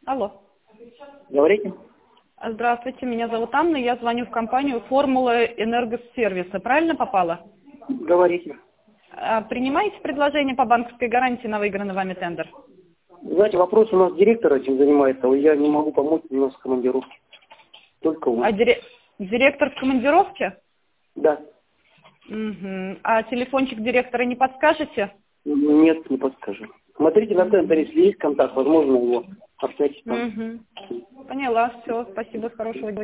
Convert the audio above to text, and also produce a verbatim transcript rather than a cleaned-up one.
Алло. Говорите? Здравствуйте, меня зовут Анна, я звоню в компанию «Формула Энергосервиса». Правильно попала? Говорите. А, Принимаете предложение по банковской гарантии на выигранный вами тендер? Знаете, вопрос у нас директор этим занимается, а я не могу помочь, у нас в командировке. Только он. А дире- директор в командировке? Да. Угу. А телефончик директора не подскажете? Нет, не подскажу. Смотрите на тендер, если есть контакт, возможно, его общайтесь там. Угу. Поняла, все, спасибо, хорошего дня.